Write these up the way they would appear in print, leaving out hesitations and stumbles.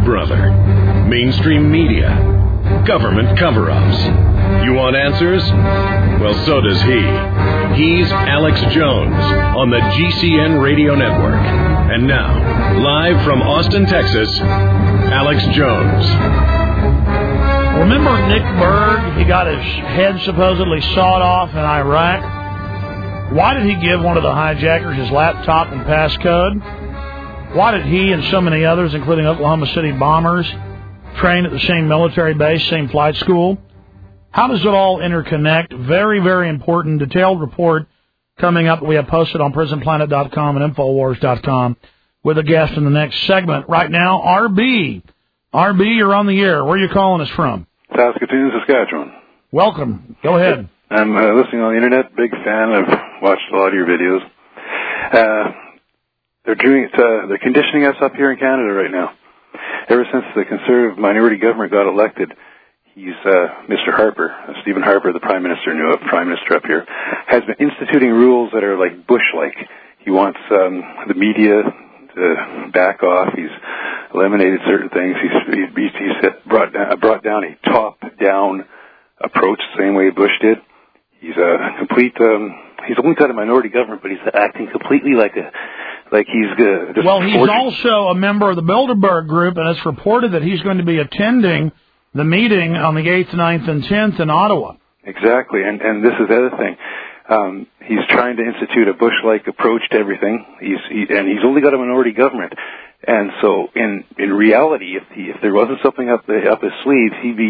Big Brother, mainstream media, government cover-ups. You want answers? Well, so does he. He's Alex Jones on the GCN Radio Network. And now, live from Austin, Texas, Alex Jones. Remember Nick Berg? He got his head supposedly sawed off in Iraq. Why did he give one of the hijackers his laptop and passcode? Why did he and so many others, including Oklahoma City bombers, train at the same military base, same flight school? How does it all interconnect? Very, very important, detailed report coming up that we have posted on prisonplanet.com and Infowars.com with a guest in the next segment. Right now, RB. RB, you're on the air. Where are you calling us from? Saskatoon, Saskatchewan. Welcome. Go ahead. I'm listening on the internet. Big fan. I've watched a lot of your videos. They're conditioning us up here in Canada right now. Ever since the Conservative minority government got elected, he's Mr. Harper, Stephen Harper, the Prime Minister up here, has been instituting rules that are like Bush-like. He wants the media to back off. He's eliminated certain things. He's brought down a top-down approach, the same way Bush did. He's a complete. He's only got a minority government, but he's acting completely like he's just. Well, he's also a member of the Bilderberg Group, and it's reported that he's going to be attending the meeting on the 8th, 9th, and 10th in Ottawa. Exactly, and this is the other thing. He's trying to institute a Bush-like approach to everything. He's only got a minority government, and so in reality, if there wasn't something up his sleeve,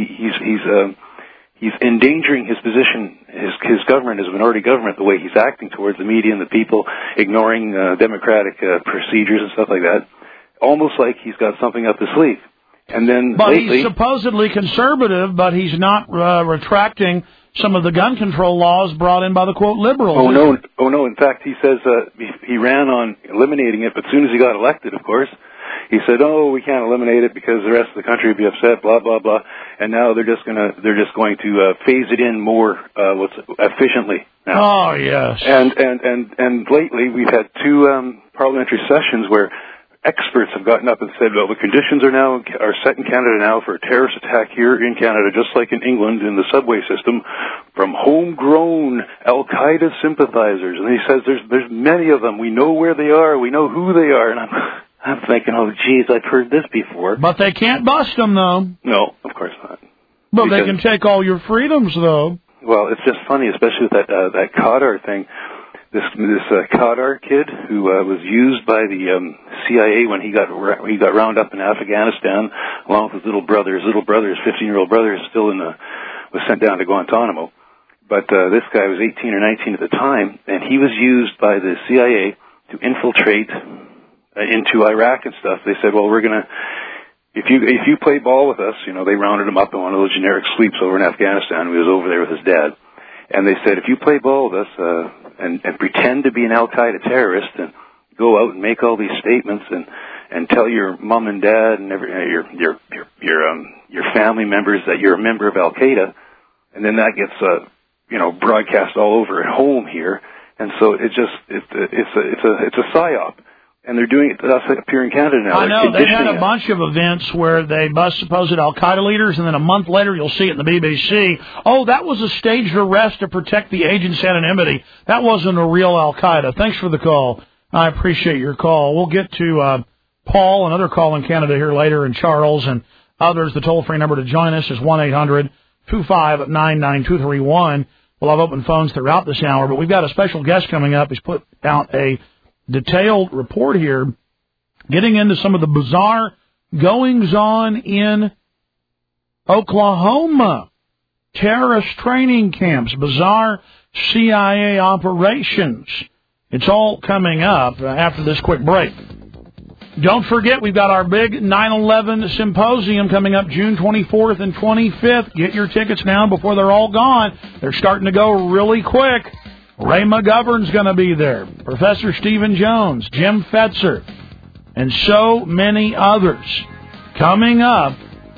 he's endangering his position, his government as a minority government, the way he's acting towards the media and the people, ignoring democratic procedures and stuff like that, almost like he's got something up his sleeve. And then but lately, he's supposedly conservative, but he's not retracting some of the gun control laws brought in by the, quote, liberals. Oh, no. In fact, he says he ran on eliminating it, but as soon as he got elected, of course, he said, we can't eliminate it because the rest of the country would be upset, blah, blah, blah. And now they're just going to phase it in more efficiently now. Oh, yes. And lately we've had two parliamentary sessions where experts have gotten up and said, well, the conditions are set in Canada now for a terrorist attack here in Canada, just like in England in the subway system, from homegrown Al-Qaeda sympathizers. And he says there's many of them. We know where they are. We know who they are. And I'm thinking, oh, geez, I've heard this before. But they can't bust them, though. No, of course not. But they can take all your freedoms, though. Well, it's just funny, especially with that Qadar thing. This Qadar kid who was used by the CIA when he got rounded up in Afghanistan, along with his little brother. His 15-year-old brother, is still was sent down to Guantanamo. But this guy was 18 or 19 at the time, and he was used by the CIA to infiltrate into Iraq and stuff. They said, well, we're gonna, if you play ball with us, they rounded him up in one of those generic sweeps over in Afghanistan. He was over there with his dad, and they said, if you play ball with us and pretend to be an Al-Qaeda terrorist and go out and make all these statements and tell your mom and dad and your family members that you're a member of Al-Qaeda, and then that gets broadcast all over at home here, and so it's a psyop. And they're doing it to us up here in Canada now. I know. They've had a bunch of events where they bust supposed Al-Qaeda leaders, and then a month later you'll see it in the BBC. Oh, that was a staged arrest to protect the agent's anonymity. That wasn't a real Al-Qaeda. Thanks for the call. I appreciate your call. We'll get to Paul, another call in Canada here later, and Charles and others. The toll-free number to join us is 1-800-259-9231. We'll have open phones throughout this hour, but we've got a special guest coming up. He's put out a detailed report here, getting into some of the bizarre goings-on in Oklahoma. Terrorist training camps, bizarre CIA operations. It's all coming up after this quick break. Don't forget, we've got our big 9/11 symposium coming up June 24th and 25th. Get your tickets now before they're all gone. They're starting to go really quick. Ray McGovern's going to be there, Professor Stephen Jones, Jim Fetzer, and so many others. Coming up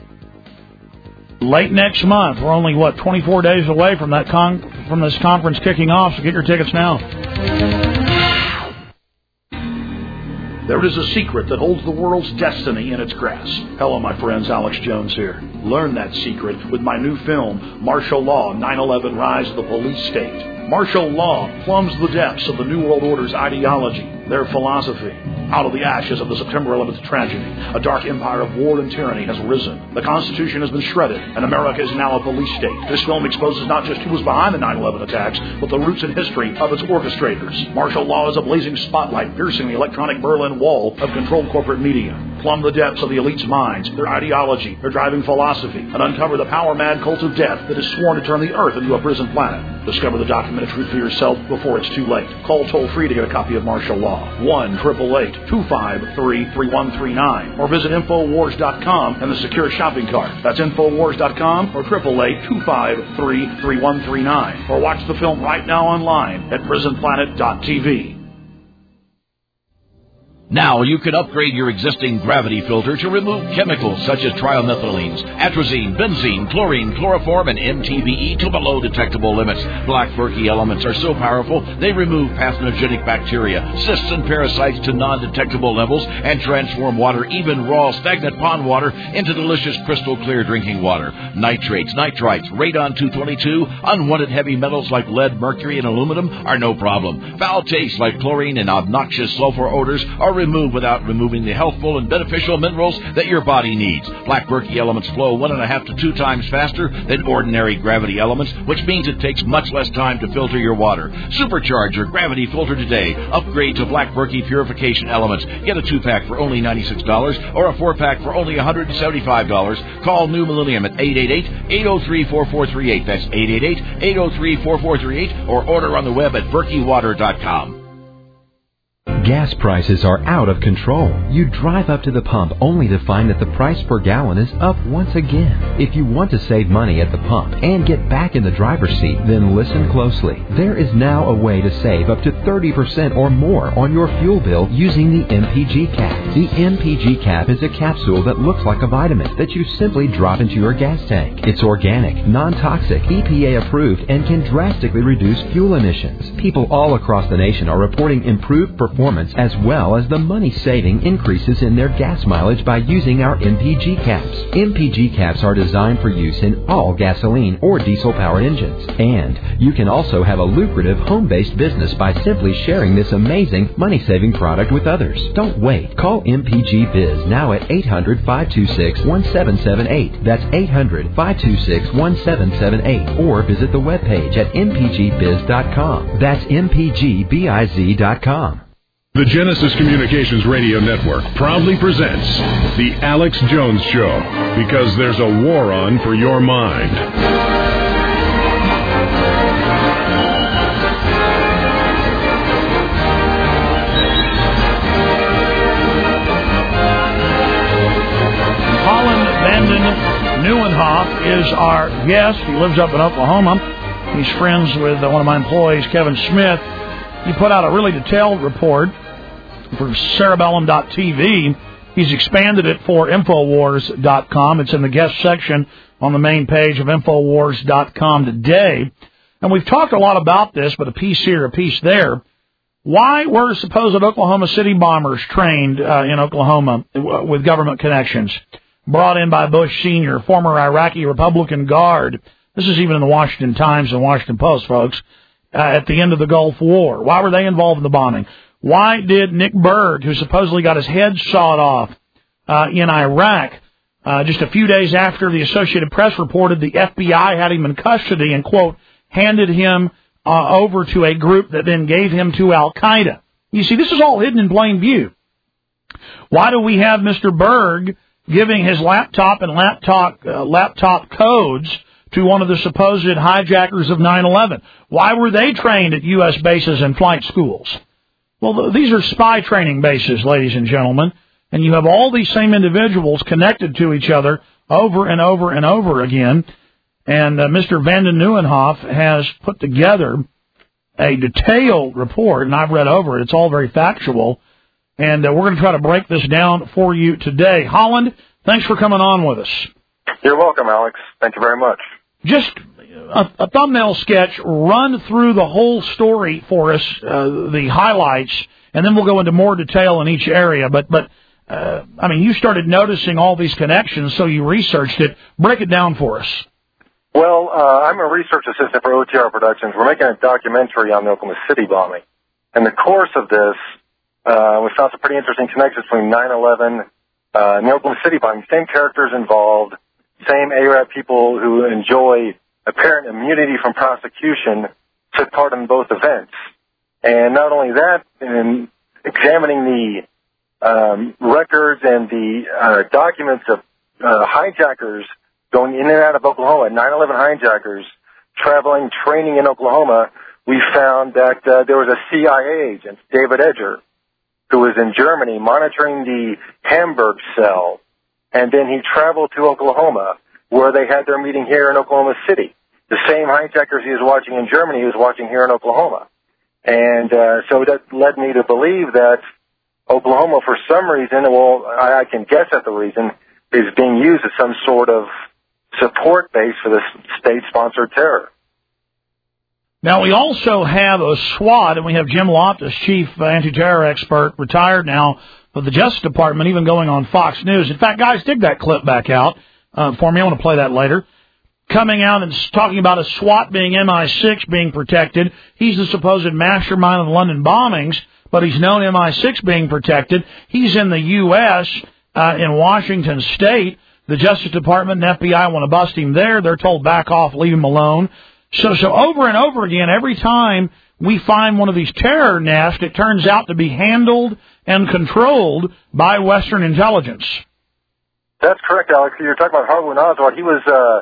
late next month. We're only, 24 days away from that from this conference kicking off, so get your tickets now. There is a secret that holds the world's destiny in its grasp. Hello, my friends. Alex Jones here. Learn that secret with my new film, Martial Law, 9/11 Rise of the Police State. Martial law plumbs the depths of the New World Order's ideology, their philosophy. Out of the ashes of the September 11th tragedy, a dark empire of war and tyranny has risen. The Constitution has been shredded, and America is now a police state. This film exposes not just who was behind the 9/11 attacks, but the roots and history of its orchestrators. Martial law is a blazing spotlight piercing the electronic Berlin Wall of controlled corporate media. Plumb the depths of the elite's minds, their ideology, their driving philosophy, and uncover the power-mad cult of death that is sworn to turn the Earth into a prison planet. Discover the documented truth for yourself before it's too late. Call toll-free to get a copy of Martial Law. 1-888-253-3139. Or visit Infowars.com and the secure shopping cart. That's Infowars.com or 888-253-3139. Or watch the film right now online at prisonplanet.tv. Now you can upgrade your existing gravity filter to remove chemicals such as trimethylenes, atrazine, benzene, chlorine, chloroform, and MTBE to below detectable limits. Black Berkey elements are so powerful they remove pathogenic bacteria, cysts, and parasites to non-detectable levels and transform water, even raw, stagnant pond water, into delicious crystal clear drinking water. Nitrates, nitrites, radon-222, unwanted heavy metals like lead, mercury, and aluminum are no problem. Foul tastes like chlorine and obnoxious sulfur odors are removed without removing the healthful and beneficial minerals that your body needs. Black Berkey elements flow 1.5 to 2 times faster than ordinary gravity elements, which means it takes much less time to filter your water. Supercharge your gravity filter today. Upgrade to Black Berkey purification elements. Get a 2-pack for only $96 or a 4-pack for only $175. Call New Millennium at 888-803-4438. That's 888-803-4438 or order on the web at berkeywater.com. Gas prices are out of control. You drive up to the pump only to find that the price per gallon is up once again. If you want to save money at the pump and get back in the driver's seat, then listen closely. There is now a way to save up to 30% or more on your fuel bill using the MPG cap. The MPG cap is a capsule that looks like a vitamin that you simply drop into your gas tank. It's organic, non-toxic, EPA approved, and can drastically reduce fuel emissions. People all across the nation are reporting improved performance as well as the money-saving increases in their gas mileage by using our MPG caps. MPG caps are designed for use in all gasoline or diesel-powered engines. And you can also have a lucrative home-based business by simply sharing this amazing money-saving product with others. Don't wait. Call MPG Biz now at 800-526-1778. That's 800-526-1778. Or visit the webpage at mpgbiz.com. That's mpgbiz.com. The Genesis Communications Radio Network proudly presents The Alex Jones Show, because there's a war on for your mind. Holland Vanden Nieuwenhof is our guest. He lives up in Oklahoma. He's friends with one of my employees, Kevin Smith. He put out a really detailed report for Cerebellum.tv. He's expanded it for Infowars.com. It's in the guest section on the main page of Infowars.com today. And we've talked a lot about this, but a piece here, a piece there. Why were supposed Oklahoma City bombers trained in Oklahoma with government connections? Brought in by Bush Sr., former Iraqi Republican Guard. This is even in the Washington Times and Washington Post, folks. At the end of the Gulf War. Why were they involved in the bombing? Why did Nick Berg, who supposedly got his head sawed off in Iraq, just a few days after the Associated Press reported the FBI had him in custody and, quote, handed him over to a group that then gave him to Al-Qaeda? You see, this is all hidden in plain view. Why do we have Mr. Berg giving his laptop and laptop codes to one of the supposed hijackers of 9/11? Why were they trained at U.S. bases and flight schools? Well, these are spy training bases, ladies and gentlemen, and you have all these same individuals connected to each other over and over and over again, and Mr. Vanden Nieuwenhof has put together a detailed report, and I've read over it. It's all very factual, and we're going to try to break this down for you today. Holland, thanks for coming on with us. You're welcome, Alex. Thank you very much. Just a thumbnail sketch, run through the whole story for us, the highlights, and then we'll go into more detail in each area. But I mean, you started noticing all these connections, so you researched it. Break it down for us. Well, I'm a research assistant for OTR Productions. We're making a documentary on the Oklahoma City bombing. In the course of this, we found some pretty interesting connections between 9/11 and the Oklahoma City bombing. Same characters involved, same Arab people who enjoy apparent immunity from prosecution took part in both events. And not only that, in examining the records and the documents of hijackers going in and out of Oklahoma, 9/11 hijackers traveling, training in Oklahoma, we found that there was a CIA agent, David Edger, who was in Germany monitoring the Hamburg cell, and then he traveled to Oklahoma, where they had their meeting here in Oklahoma City. The same hijackers he was watching in Germany, he was watching here in Oklahoma. And so that led me to believe that Oklahoma, for some reason, well, I can guess at the reason, is being used as some sort of support base for the state-sponsored terror. Now, we also have a SWAT, and we have Jim Loftus, chief anti-terror expert, retired now of the Justice Department, even going on Fox News. In fact, guys, dig that clip back out for me. I want to play that later. Coming out and talking about a SWAT being MI6 being protected. He's the supposed mastermind of the London bombings, but he's known MI6 being protected. He's in the U.S., in Washington State. The Justice Department and FBI want to bust him there. They're told back off, leave him alone. So over and over again, every time we find one of these terror nests, it turns out to be handled and controlled by Western intelligence. That's correct, Alex. You're talking about Harun Oswald. He was,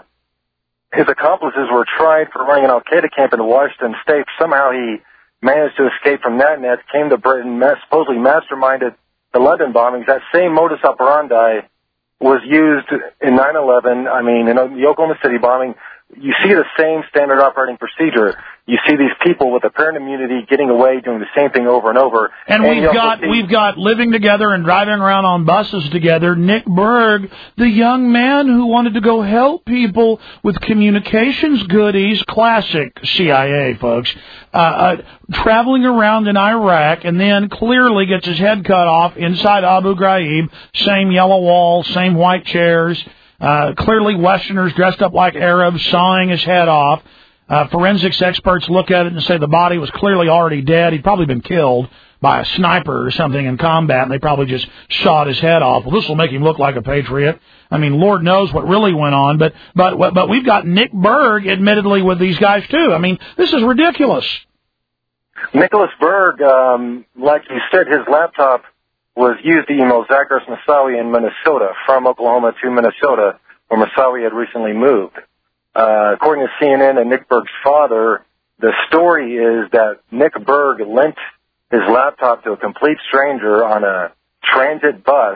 his accomplices were tried for running an Al-Qaeda camp in Washington State. Somehow he managed to escape from that net, came to Britain, supposedly masterminded the London bombings. That same modus operandi was used in 9/11, I mean, in the Oklahoma City bombing. You see the same standard operating procedure. You see these people with apparent immunity getting away, doing the same thing over and over. And we've got living together and driving around on buses together. Nick Berg, the young man who wanted to go help people with communications goodies, classic CIA, folks, traveling around in Iraq, and then clearly gets his head cut off inside Abu Ghraib. Same yellow walls, same white chairs. Clearly Westerners dressed up like Arabs sawing his head off. Forensics experts look at it and say the body was clearly already dead. He'd probably been killed by a sniper or something in combat, and they probably just sawed his head off. Well, this will make him look like a patriot. I mean, Lord knows what really went on, but we've got Nick Berg, admittedly, with these guys, too. I mean, this is ridiculous. Nicholas Berg, like you said, his laptop was used to email Zachary Moussaoui in Minnesota, from Oklahoma to Minnesota, where Moussaoui had recently moved. According to CNN and Nick Berg's father, the story is that Nick Berg lent his laptop to a complete stranger on a transit bus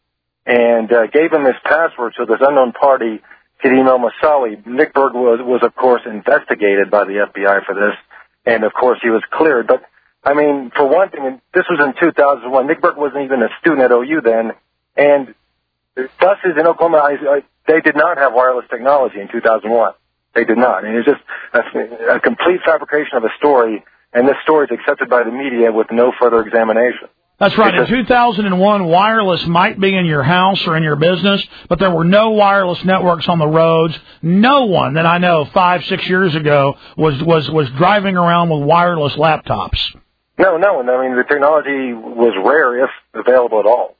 and gave him his password so this unknown party could email Moussaoui. Nick Berg was, of course, investigated by the FBI for this, and, of course, he was cleared. But I mean, for one thing, this was in 2001. Nick Berg wasn't even a student at OU then, and buses in Oklahoma, they did not have wireless technology in 2001. They did not. And it's just a complete fabrication of a story, and this story is accepted by the media with no further examination. That's right. In 2001, wireless might be in your house or in your business, but there were no wireless networks on the roads. No one that I know 5-6 years ago was driving around with wireless laptops. No. I mean, the technology was rare, if available at all.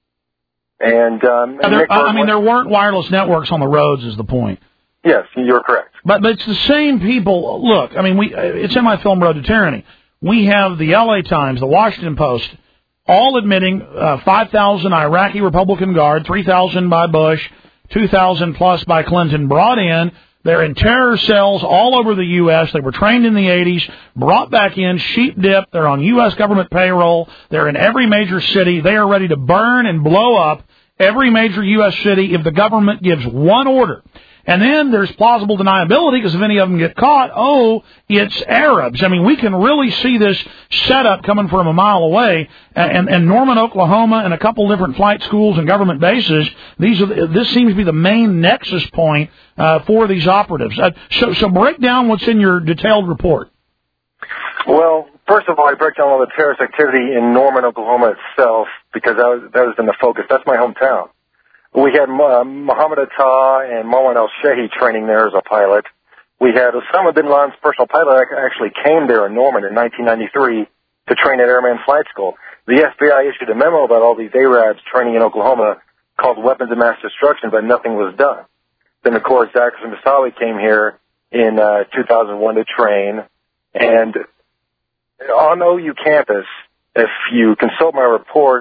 And there weren't wireless networks on the roads, is the point. Yes, you're correct. But it's the same people. Look, I mean, it's in my film Road to Tyranny. We have the L.A. Times, the Washington Post, all admitting 5,000 Iraqi Republican Guard, 3,000 by Bush, 2,000 plus by Clinton brought in. They're in terror cells all over the U.S. They were trained in the 80s, brought back in, sheep dipped. They're on U.S. government payroll. They're in every major city. They are ready to burn and blow up every major U.S. city if the government gives one order. And then there's plausible deniability because if any of them get caught, it's Arabs. I mean, we can really see this setup coming from a mile away. And Norman, Oklahoma, and a couple different flight schools and government bases, this seems to be the main nexus point for these operatives. So break down what's in your detailed report. Well, first of all, I break down all the terrorist activity in Norman, Oklahoma itself, because that was in the focus. That's my hometown. We had Muhammad Atta and Marwan al-Shehi training there as a pilot. We had Osama bin Laden's personal pilot actually came there in Norman in 1993 to train at Airman Flight School. The FBI issued a memo about all these Arabs training in Oklahoma called Weapons of Mass Destruction, but nothing was done. Then, of course, Zachary Moussaoui came here in 2001 to train. And on OU campus, if you consult my report,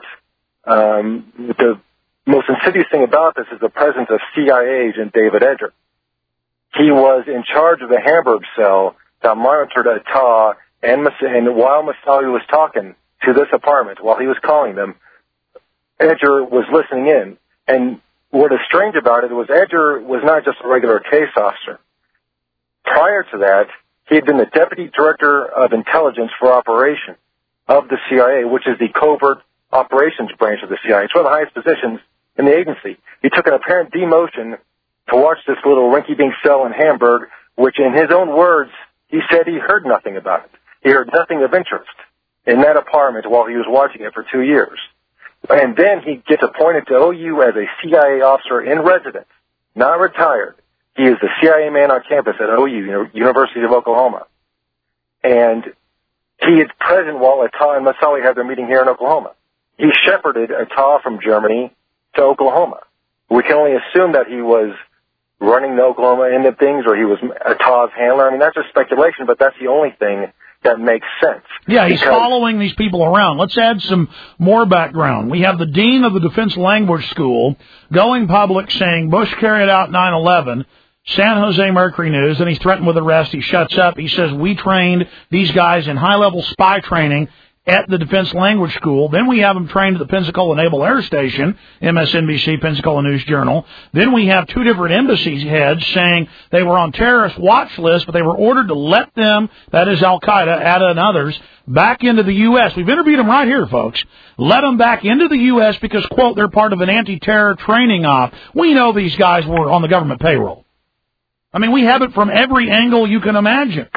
the most insidious thing about this is the presence of CIA agent David Edger. He was in charge of the Hamburg cell that monitored Atta, and while Moussaoui was talking to this apartment, while he was calling them, Edger was listening in. And what is strange about it was Edger was not just a regular case officer. Prior to that, he had been the Deputy Director of Intelligence for Operations of the CIA, which is the covert operations branch of the CIA. It's one of the highest positions in the agency. He took an apparent demotion to watch this little rinky-dink cell in Hamburg, which in his own words, he said he heard nothing about it. He heard nothing of interest in that apartment while he was watching it for 2 years. And then he gets appointed to OU as a CIA officer in residence, not retired. He is the CIA man on campus at OU, University of Oklahoma. And he is present while Atta and Moussaoui had their meeting here in Oklahoma. He shepherded Atta from Germany to Oklahoma. We can only assume that he was running the Oklahoma end of things, or he was Atta's handler. I mean, that's just speculation, but that's the only thing that makes sense. Yeah, he's following these people around. Let's add some more background. We have the dean of the Defense Language School going public saying Bush carried out 9/11, San Jose Mercury News, and he's threatened with arrest. He shuts up. He says, we trained these guys in high-level spy training at the Defense Language School. Then we have them trained at the Pensacola Naval Air Station, MSNBC, Pensacola News Journal. Then we have two different embassy heads saying they were on terrorist watch lists, but they were ordered to let them, that is Al-Qaeda, Atta and others, back into the U.S. We've interviewed them right here, folks. Let them back into the U.S. because, quote, they're part of an anti-terror training op. We know these guys were on the government payroll. I mean, we have it from every angle you can imagine.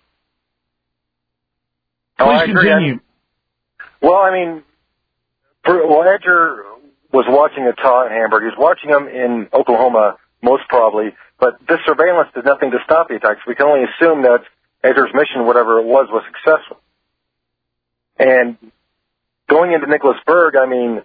Please continue. Well, I mean, Edger was watching Atta in Hamburg. He was watching him in Oklahoma, most probably. But this surveillance did nothing to stop the attacks. We can only assume that Edger's mission, whatever it was successful. And going into Nicholas Berg, I mean,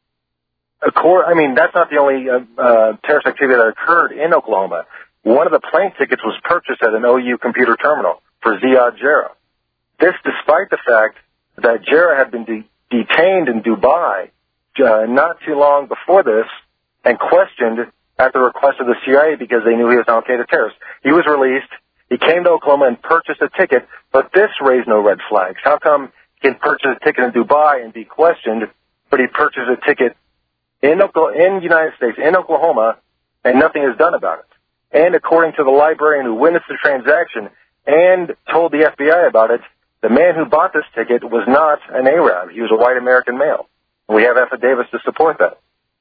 that's not the only terrorist activity that occurred in Oklahoma. One of the plane tickets was purchased at an OU computer terminal for Ziad Jarrah. This despite the fact that Jarrah had been detained in Dubai not too long before this and questioned at the request of the CIA because they knew he was an Al-Qaeda terrorist. He was released. He came to Oklahoma and purchased a ticket, but this raised no red flags. How come he can purchase a ticket in Dubai and be questioned, but he purchased a ticket in the United States, in Oklahoma, and nothing is done about it? And according to the librarian who witnessed the transaction and told the FBI about it, the man who bought this ticket was not an Arab. He was a white American male. We have affidavits to support that.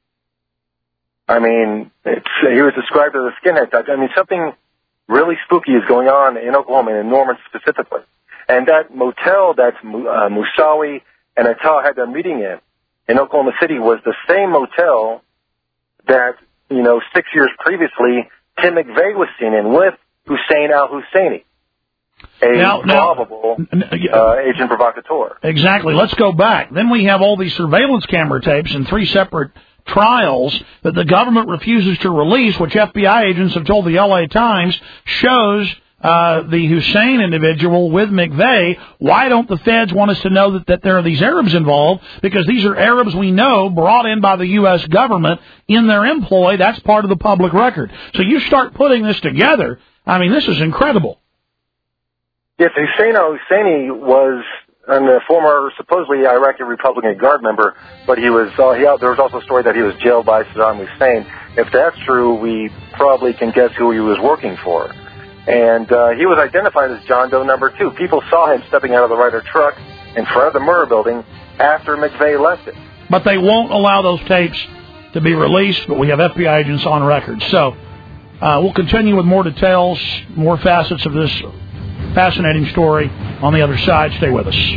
I mean, he was described as a skinhead type. I mean, something really spooky is going on in Oklahoma, and in Norman specifically. And that motel that Moussaoui and Atta had their meeting in Oklahoma City was the same motel that, 6 years previously, Tim McVeigh was seen in with Hussein al-Husseini, a probable agent provocateur. Exactly. Let's go back. Then we have all these surveillance camera tapes in 3 separate trials that the government refuses to release, which FBI agents have told the L.A. Times shows the Hussein individual with McVeigh. Why don't the feds want us to know that there are these Arabs involved? Because these are Arabs we know brought in by the U.S. government in their employ. That's part of the public record. So you start putting this together. I mean, this is incredible. Yes, Hussein al-Husseini was a former, supposedly Iraqi Republican Guard member, but there was also a story that he was jailed by Saddam Hussein. If that's true, we probably can guess who he was working for. And he was identified as John Doe number 2. People saw him stepping out of the Ryder truck in front of the Murrah building after McVeigh left it. But they won't allow those tapes to be released, but we have FBI agents on record. So we'll continue with more details, more facets of this Fascinating story on the other side. Stay with us.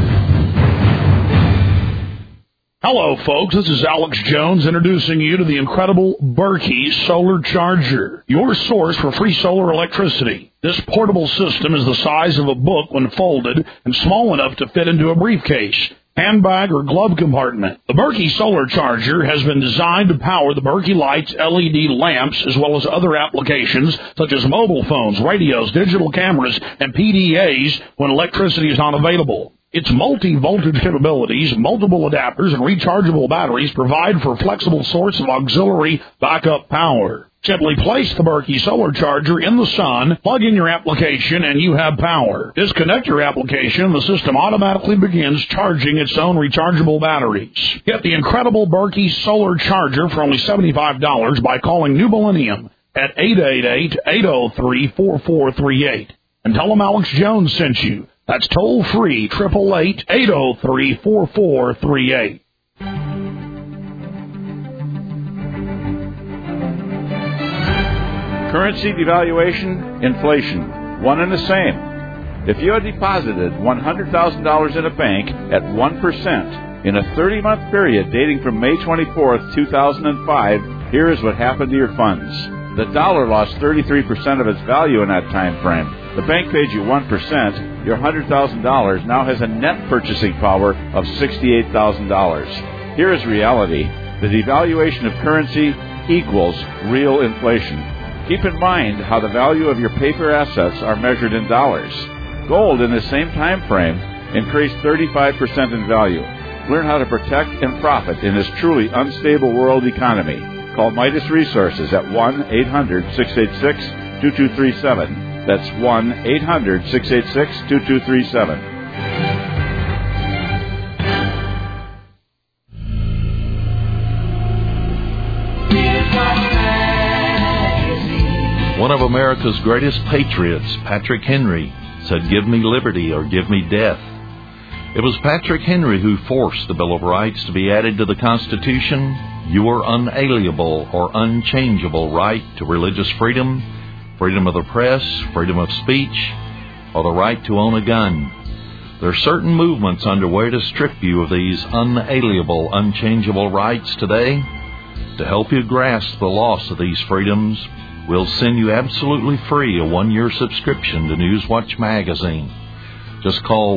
Hello, folks. This is Alex Jones introducing you to the incredible Berkey Solar Charger, your source for free solar electricity. This portable system is the size of a book when folded and small enough to fit into a briefcase, handbag, or glove compartment. The Berkey Solar Charger has been designed to power the Berkey Lights LED lamps as well as other applications such as mobile phones, radios, digital cameras, and PDAs when electricity is not available. Its multi-voltage capabilities, multiple adapters, and rechargeable batteries provide for a flexible source of auxiliary backup power. Simply place the Berkey Solar Charger in the sun, plug in your application, and you have power. Disconnect your application, and the system automatically begins charging its own rechargeable batteries. Get the incredible Berkey Solar Charger for only $75 by calling New Millennium at 888-803-4438. And tell them Alex Jones sent you. That's toll-free, 888-803-4438. Currency devaluation, inflation, one and the same. If you had deposited $100,000 in a bank at 1% in a 30-month period dating from May 24th, 2005, here is what happened to your funds. The dollar lost 33% of its value in that time frame. The bank paid you 1%. Your $100,000 now has a net purchasing power of $68,000. Here is reality. The devaluation of currency equals real inflation. Keep in mind how the value of your paper assets are measured in dollars. Gold in the same time frame increased 35% in value. Learn how to protect and profit in this truly unstable world economy. Call Midas Resources at 1-800-686-2237. That's 1-800-686-2237. One of America's greatest patriots, Patrick Henry, said, "Give me liberty or give me death." It was Patrick Henry who forced the Bill of Rights to be added to the Constitution. Your unalienable or unchangeable right to religious freedom, freedom of the press, freedom of speech, or the right to own a gun. There are certain movements underway to strip you of these unalienable, unchangeable rights today. To help you grasp the loss of these freedoms, we'll send you absolutely free a 1-year subscription to Newswatch magazine. Just call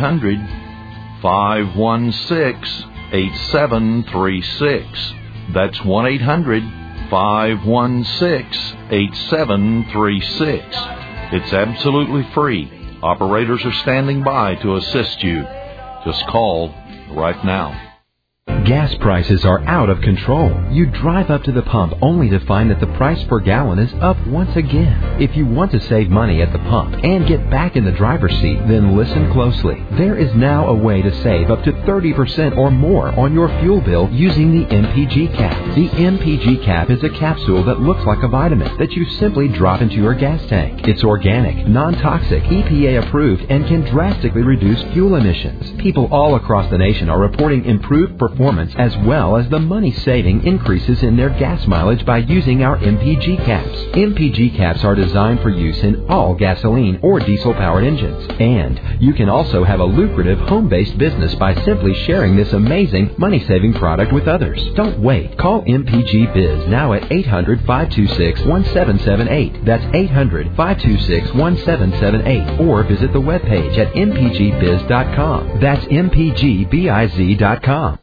1-800-516-8736. That's 1-800-516-8736. It's absolutely free. Operators are standing by to assist you. Just call right now. Gas prices are out of control. You drive up to the pump only to find that the price per gallon is up once again. If you want to save money at the pump and get back in the driver's seat, then listen closely. There is now a way to save up to 30% or more on your fuel bill using the MPG cap. The MPG cap is a capsule that looks like a vitamin that you simply drop into your gas tank. It's organic, non-toxic, EPA approved, and can drastically reduce fuel emissions. People all across the nation are reporting improved performance as well as the money-saving increases in their gas mileage by using our MPG caps. MPG caps are designed for use in all gasoline or diesel-powered engines. And you can also have a lucrative home-based business by simply sharing this amazing money-saving product with others. Don't wait. Call MPG Biz now at 800-526-1778. That's 800-526-1778. Or visit the webpage at mpgbiz.com. That's mpgbiz.com.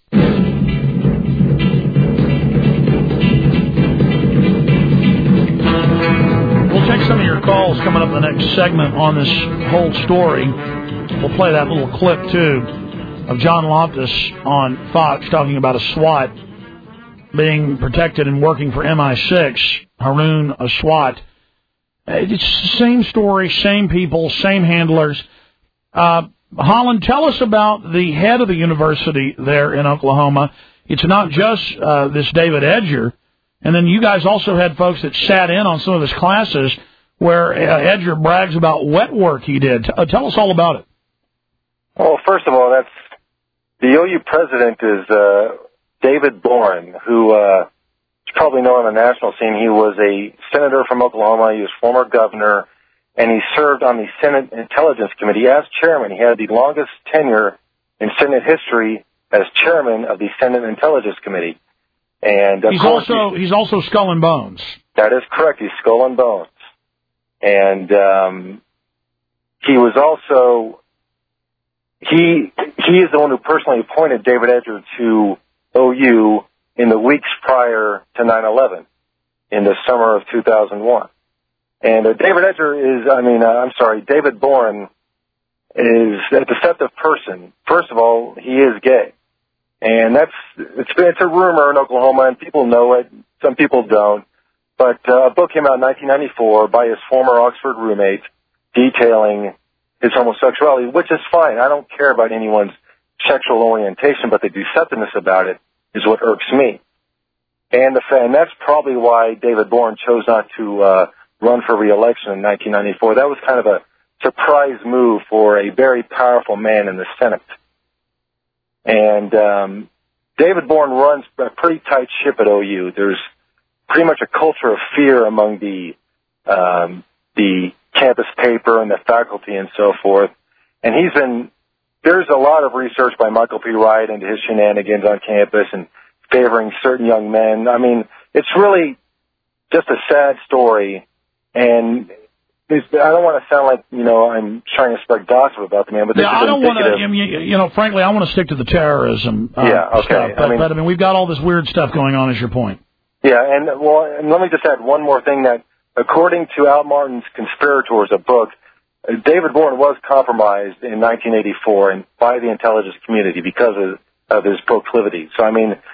We'll take some of your calls coming up in the next segment on this whole story. We'll play that little clip, too, of John Loftus on Fox talking about a SWAT being protected and working for MI6, Haroon Aswat. It's the same story, same people, same handlers. Holland, tell us about the head of the university there in Oklahoma. It's not just this David Edger. And then you guys also had folks that sat in on some of his classes where Edger brags about wet work he did. Tell us all about it. Well, first of all, the OU president is David Boren, who is probably known on the national scene. He was a senator from Oklahoma. He was former governor. and he served on the Senate Intelligence Committee as chairman. He had the longest tenure in Senate history as chairman of the Senate Intelligence Committee. And he's also Skull and Bones. That is correct. He's Skull and Bones. And he was also he is the one who personally appointed David Edgar to OU in the weeks prior to 9/11 in the summer of 2001. And David Boren is a deceptive person. First of all, he is gay. And it's a rumor in Oklahoma, and people know it. Some people don't. But a book came out in 1994 by his former Oxford roommate detailing his homosexuality, which is fine. I don't care about anyone's sexual orientation, but the deceptiveness about it is what irks me. And that's probably why David Boren chose not to run for re-election in 1994. That was kind of a surprise move for a very powerful man in the Senate. And David Boren runs a pretty tight ship at OU. There's pretty much a culture of fear among the campus paper and the faculty and so forth. And there's a lot of research by Michael P. Wright into his shenanigans on campus and favoring certain young men. I mean, it's really just a sad story. And I don't want to sound like, I'm trying to spread gossip about the man, but I don't want to, frankly, I want to stick to the terrorism stuff. But we've got all this weird stuff going on, is your point. Yeah, and let me just add one more thing that, according to Al Martin's Conspirators, a book, David Boren was compromised in 1984 and by the intelligence community because of his proclivities. So,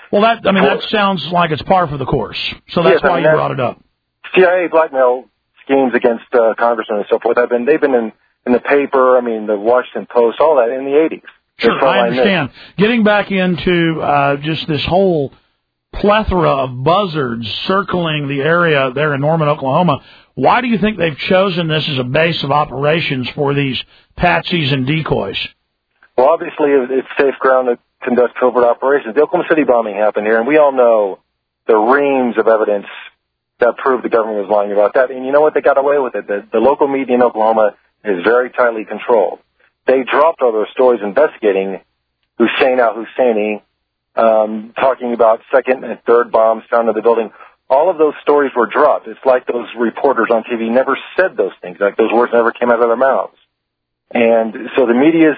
that sounds like it's par for the course. So that's why you brought it up. CIA blackmail schemes against congressmen and so forth. They've been in the paper. The Washington Post, all that in the 80s. Sure, I understand. Getting back into just this whole plethora of buzzards circling the area there in Norman, Oklahoma. Why do you think they've chosen this as a base of operations for these patsies and decoys? Well, obviously, it's safe ground to conduct covert operations. The Oklahoma City bombing happened here, and we all know the reams of evidence that proved the government was lying about that. And you know what? They got away with it. The local media in Oklahoma is very tightly controlled. They dropped all those stories investigating Hussein al-Husseini, talking about second and third bombs found in the building. All of those stories were dropped. It's like those reporters on TV never said those things. Like those words never came out of their mouths. And so the media's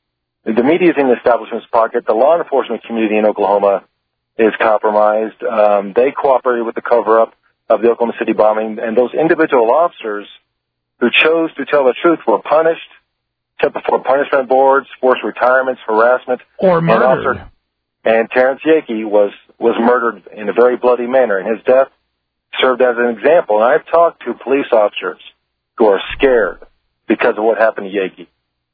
in the establishment's pocket. The law enforcement community in Oklahoma is compromised. They cooperated with the cover-up of the Oklahoma City bombing, and those individual officers who chose to tell the truth were punished, sent before punishment boards, forced retirements, harassment, or murdered. And Terrence Yakey was murdered in a very bloody manner, and his death served as an example. And I've talked to police officers who are scared because of what happened to Yakey.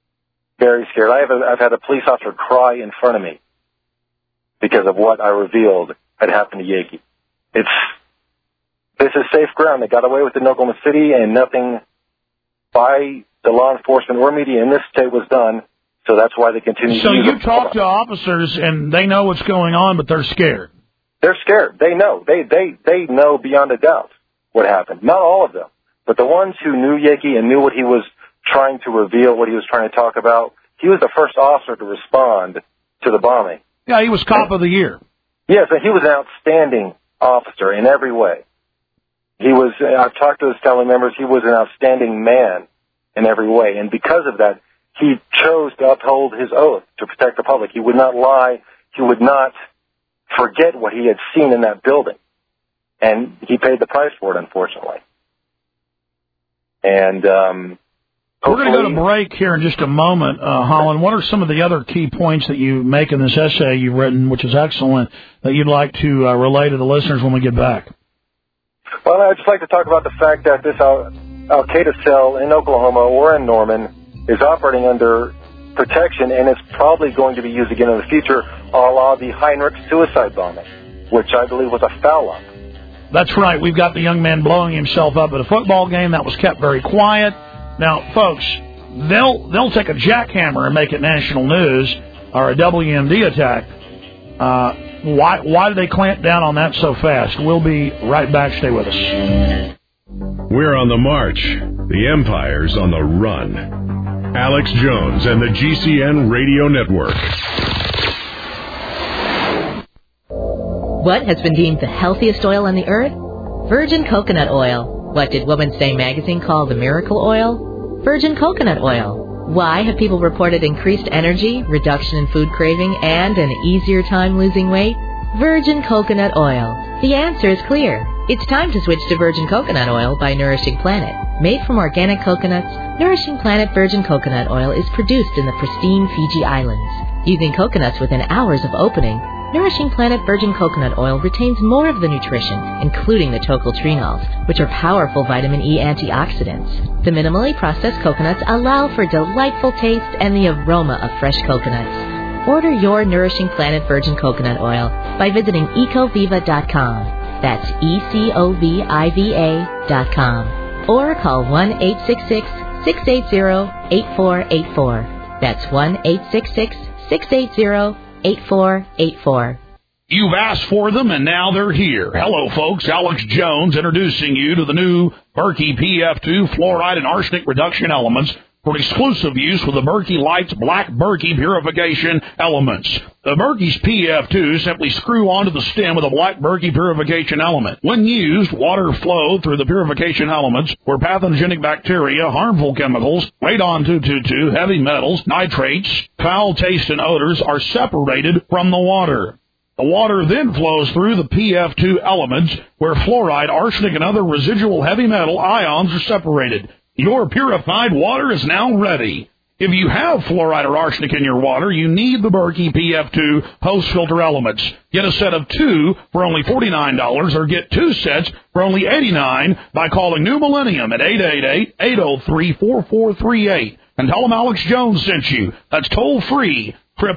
Very scared. I've had a police officer cry in front of me because of what I revealed had happened to Yakey. This is safe ground. They got away with it in Oklahoma City, and nothing by the law enforcement or media in this state was done. So that's why they continue to use it. So you talk to officers, and they know what's going on, but they're scared. They're scared. They know. They know beyond a doubt what happened. Not all of them, but the ones who knew Yakey and knew what he was trying to reveal, what he was trying to talk about. He was the first officer to respond to the bombing. Yeah, he was Cop of the Year. Yes, and he was an outstanding officer in every way. I've talked to his family members, he was an outstanding man in every way. And because of that, he chose to uphold his oath to protect the public. He would not lie. He would not forget what he had seen in that building. And he paid the price for it, unfortunately. And we're going to go to break here in just a moment, Holland. What are some of the other key points that you make in this essay you've written, which is excellent, that you'd like to relay to the listeners when we get back? Well, I'd just like to talk about the fact that this Al-Qaeda cell in Oklahoma or in Norman is operating under protection, and it's probably going to be used again in the future, a la the Heinrich suicide bombing, which I believe was a foul-up. That's right. We've got the young man blowing himself up at a football game. That was kept very quiet. Now, folks, they'll take a jackhammer and make it national news, or a WMD attack. Why did they clamp down on that so fast? We'll be right back. Stay with us. We're on the march. The empire's on the run. Alex Jones and the GCN Radio Network. What has been deemed the healthiest oil on the earth? Virgin coconut oil. What did Woman's Day magazine call the miracle oil? Virgin coconut oil. Why have people reported increased energy, reduction in food craving, and an easier time losing weight? Virgin coconut oil. The answer is clear. It's time to switch to Virgin Coconut Oil by Nourishing Planet. Made from organic coconuts, Nourishing Planet Virgin Coconut Oil is produced in the pristine Fiji Islands. Using coconuts within hours of opening, Nourishing Planet Virgin Coconut Oil retains more of the nutrition, including the tocotrienols, which are powerful vitamin E antioxidants. The minimally processed coconuts allow for delightful taste and the aroma of fresh coconuts. Order your Nourishing Planet Virgin Coconut Oil by visiting ecoviva.com. That's ECOVIVA.com. Or call 1-866-680-8484. That's 1-866-680-8484. You've asked for them, and now they're here. Hello, folks. Alex Jones introducing you to the new Berkey PF2 fluoride and arsenic reduction elements for exclusive use with the Berkey Lights Black Berkey Purification Elements. The Berkey's PF2 simply screw onto the stem with a Black Berkey Purification Element. When used, water flow through the purification elements where pathogenic bacteria, harmful chemicals, radon 222, heavy metals, nitrates, foul taste, and odors are separated from the water. The water then flows through the PF2 elements where fluoride, arsenic, and other residual heavy metal ions are separated. Your purified water is now ready. If you have fluoride or arsenic in your water, you need the Berkey PF2 post-filter elements. Get a set of 2 for only $49 or get 2 sets for only $89 by calling New Millennium at 888-803-4438 and tell them Alex Jones sent you. That's toll-free,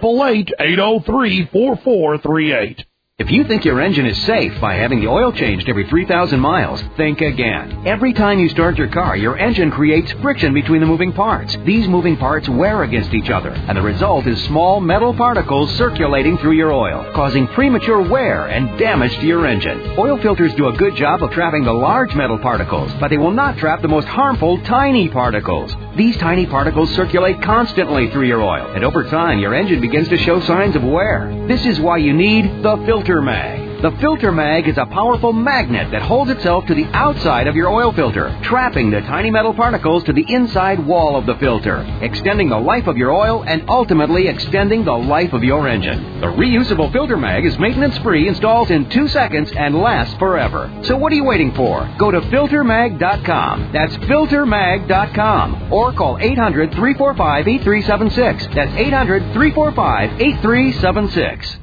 888-803-4438. If you think your engine is safe by having the oil changed every 3,000 miles, think again. Every time you start your car, your engine creates friction between the moving parts. These moving parts wear against each other, and the result is small metal particles circulating through your oil, causing premature wear and damage to your engine. Oil filters do a good job of trapping the large metal particles, but they will not trap the most harmful tiny particles. These tiny particles circulate constantly through your oil, and over time, your engine begins to show signs of wear. This is why you need the Filter Mag. The Filter Mag is a powerful magnet that holds itself to the outside of your oil filter, trapping the tiny metal particles to the inside wall of the filter, extending the life of your oil and ultimately extending the life of your engine. The reusable Filter Mag is maintenance-free, installs in 2 seconds, and lasts forever. So what are you waiting for? Go to FilterMag.com. That's FilterMag.com. Or call 800-345-8376. That's 800-345-8376.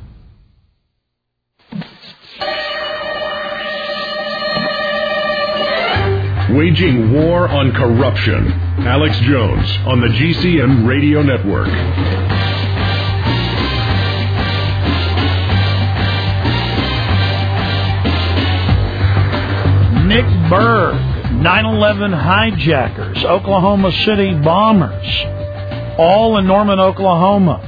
Waging war on corruption. Alex Jones on the GCN Radio Network. Nick Berg, 9/11 hijackers, Oklahoma City bombers, all in Norman, Oklahoma.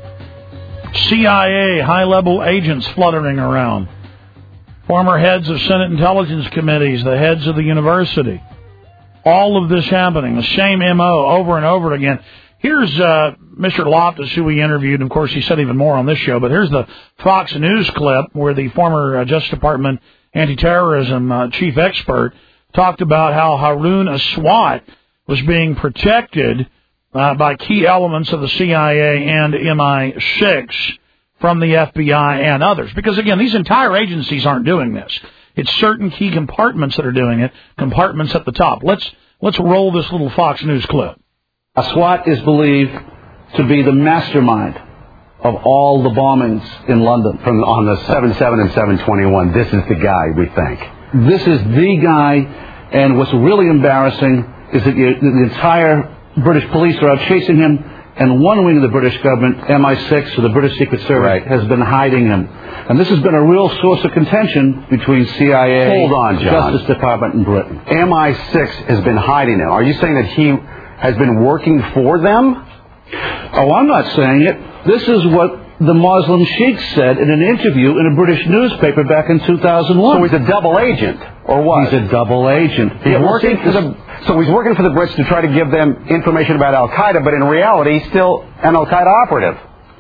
CIA high-level agents fluttering around. Former heads of Senate Intelligence Committees, the heads of the university. All of this happening, the same M.O. over and over again. Here's Mr. Loftus, who we interviewed. Of course, he said even more on this show, but here's the Fox News clip where the former Justice Department anti-terrorism chief expert talked about how Harun Aswat was being protected by key elements of the CIA and MI6 from the FBI and others. Because, again, these entire agencies aren't doing this. It's certain key compartments that are doing it, compartments at the top. Let's roll this little Fox News clip. Aswat is believed to be the mastermind of all the bombings in London. On the 7/7 and 7/21, this is the guy, we think. This is the guy, and what's really embarrassing is that the entire British police are out chasing him, and one wing of the British government, MI6, or the British Secret Service, has been hiding him. And this has been a real source of contention between CIA, Hold on, John. Justice Department, and Britain. MI6 has been hiding him. Are you saying that he has been working for them? Oh, I'm not saying it. This is what the Muslim Sheikh said in an interview in a British newspaper back in 2001. So he's a double agent, or what? He's a double agent. He's working for the... So he's working for the Brits to try to give them information about Al-Qaeda, but in reality, he's still an Al-Qaeda operative.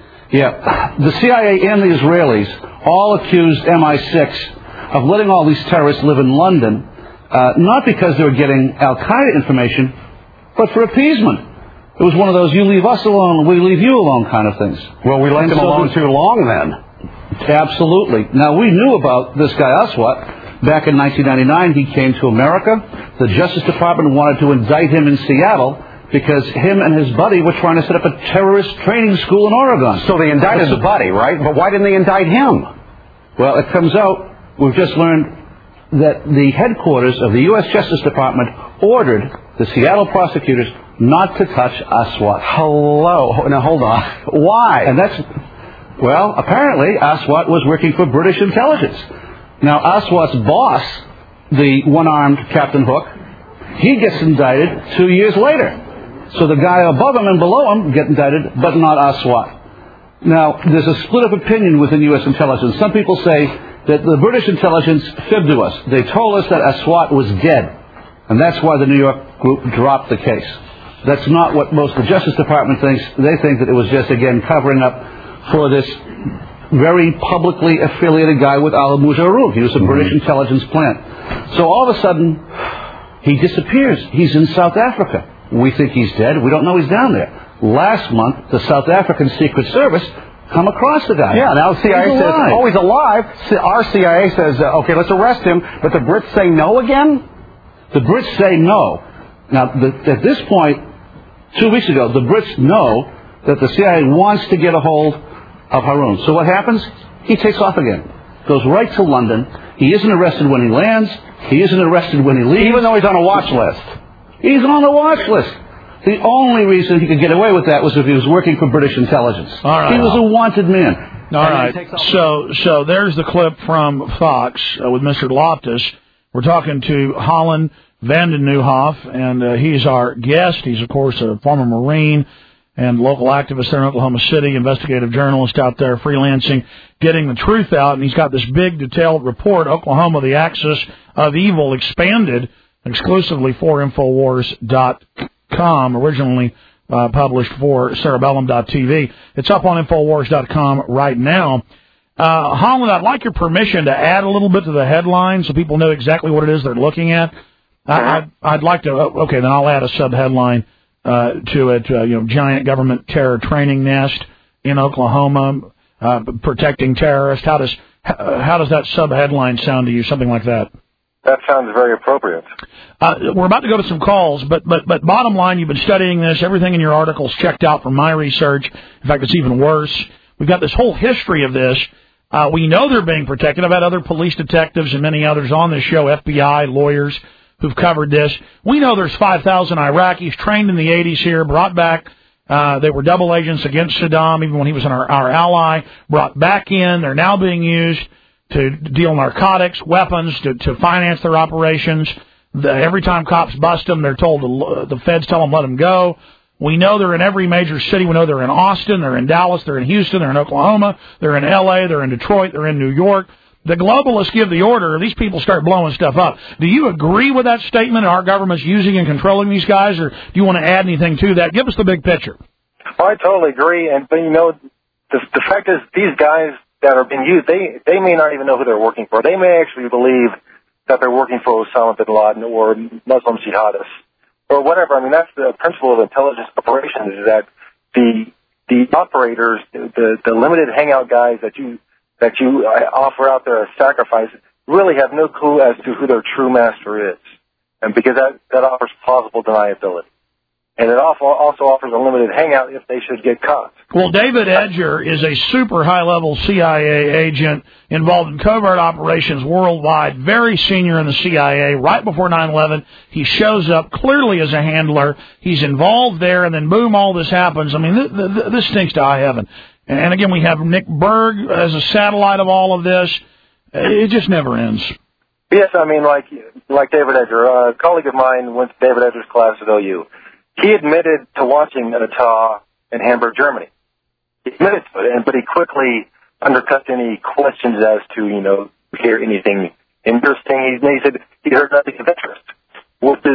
Yeah. The CIA and the Israelis all accused MI6 of letting all these terrorists live in London, not because they were getting Al-Qaeda information, but for appeasement. It was one of those you leave us alone, we leave you alone kind of things. Well, we left them alone too long then. Absolutely. Now, we knew about this guy Aswat. Back in 1999, he came to America. The Justice Department wanted to indict him in Seattle because him and his buddy were trying to set up a terrorist training school in Oregon. So they indicted the buddy, right? But why didn't they indict him? Well, it comes out, we've just learned that the headquarters of the U.S. Justice Department ordered the Seattle prosecutors not to touch Aswat. Hello. Now, hold on. Why? And that's, well, apparently Aswat was working for British intelligence. Now, Aswat's boss, the one-armed Captain Hook, he gets indicted 2 years later. So the guy above him and below him get indicted, but not Aswat. Now, there's a split of opinion within U.S. intelligence. Some people say that the British intelligence fibbed to us. They told us that Aswat was dead, and that's why the New York group dropped the case. That's not what most of the Justice Department thinks. They think that it was just, again, covering up for this very publicly affiliated guy with Al Mujaroub. He was a British intelligence plant. So all of a sudden, he disappears. He's in South Africa. We think he's dead. We don't know he's down there. Last month, the South African Secret Service come across the guy. Yeah, now the CIA says, oh, he's alive. Our CIA says, okay, let's arrest him. But the Brits say no again? The Brits say no. Now, at this point, 2 weeks ago, the Brits know that the CIA wants to get a hold of Haroun. So what happens? He takes off again. Goes right to London. He isn't arrested when he lands. He isn't arrested when he leaves. Even though he's on a watch list. He's on the watch list. The only reason he could get away with that was if he was working for British intelligence. All right. He was a wanted man. All right. So there's the clip from Fox with Mr. Loftus. We're talking to Holland Vanden Nieuwhof, and he's our guest. He's, of course, a former Marine and local activist there in Oklahoma City, investigative journalist out there freelancing, getting the truth out. And he's got this big, detailed report, Oklahoma, the Axis of Evil, expanded exclusively for Infowars.com, originally published for Cerebellum.tv. It's up on Infowars.com right now. Holland, I'd like your permission to add a little bit to the headline so people know exactly what it is they're looking at. I'd like to, okay, then I'll add a sub-headline to it, giant government terror training nest in Oklahoma, protecting terrorists. How does that sub-headline sound to you, something like that? That sounds very appropriate. We're about to go to some calls, but bottom line, you've been studying this. Everything in your article's checked out from my research. In fact, it's even worse. We've got this whole history of this. We know they're being protected. I've had other police detectives and many others on this show, FBI, lawyers, who've covered this. We know there's 5,000 Iraqis trained in the 80s here, brought back. They were double agents against Saddam, even when he was our ally, brought back in. They're now being used to deal narcotics, weapons, to finance their operations. Every time cops bust them, they're told, the feds tell them, let them go. We know they're in every major city. We know they're in Austin, they're in Dallas, they're in Houston, they're in Oklahoma, they're in L.A., they're in Detroit, they're in New York. The globalists give the order. These people start blowing stuff up. Do you agree with that statement? Our government's using and controlling these guys, or do you want to add anything to that? Give us the big picture. Oh, I totally agree. But the fact is, these guys that are being used, they may not even know who they're working for. They may actually believe that they're working for Osama bin Laden or Muslim jihadists or whatever. I mean, that's the principle of intelligence operations, is that the operators, the limited hangout guys that you offer out there as sacrifice, really have no clue as to who their true master is. And because that offers plausible deniability. And it also offers a limited hangout if they should get caught. Well, David Edger is a super high-level CIA agent involved in covert operations worldwide, very senior in the CIA. Right before 9/11, he shows up clearly as a handler. He's involved there, and then boom, all this happens. I mean, this stinks to high heaven. And again, we have Nick Berg as a satellite of all of this. It just never ends. Yes, I mean, like David Edger. A colleague of mine went to David Edger's class at OU. He admitted to watching an Atah in Hamburg, Germany. He admitted to it, but he quickly undercut any questions as to, hear anything interesting. He said he heard nothing of interest, which is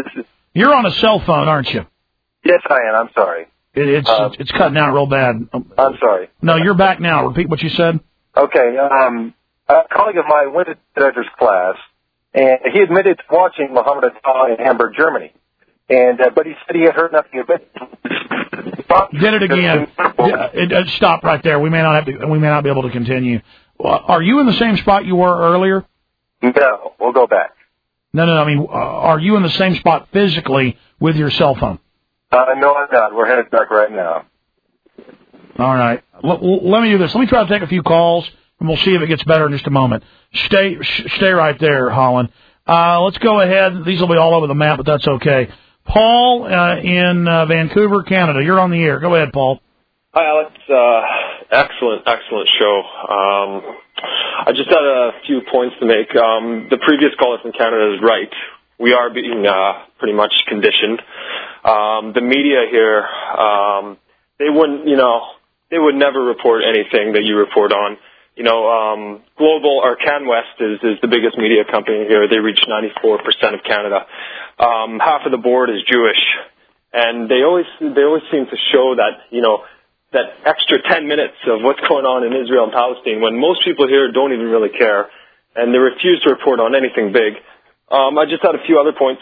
You're on a cell phone, aren't you? Yes, I am. I'm sorry. It's cutting out real bad. I'm sorry. No, you're back now. Repeat what you said. Okay. A colleague of mine went to the editor's class, and he admitted to watching Muhammad Atta in Hamburg, Germany. But he said he had heard nothing of it. Did it again. Stop right there. We may not be able to continue. Are you in the same spot you were earlier? No. We'll go back. No. I mean, are you in the same spot physically with your cell phone? No, I'm not. We're headed back right now. All right. Let me do this. Let me try to take a few calls, and we'll see if it gets better in just a moment. Stay right there, Holland. Let's go ahead. These will be all over the map, but that's okay. Paul in Vancouver, Canada. You're on the air. Go ahead, Paul. Hi, Alex. Excellent show. I just had a few points to make. The previous caller from Canada is right. We are being pretty much conditioned. The media here, they would never report anything that you report on. Global or CanWest is the biggest media company here. They reach 94% of Canada. Half of the board is Jewish, and they always seem to show that that extra 10 minutes of what's going on in Israel and Palestine when most people here don't even really care, and they refuse to report on anything big. I just had a few other points.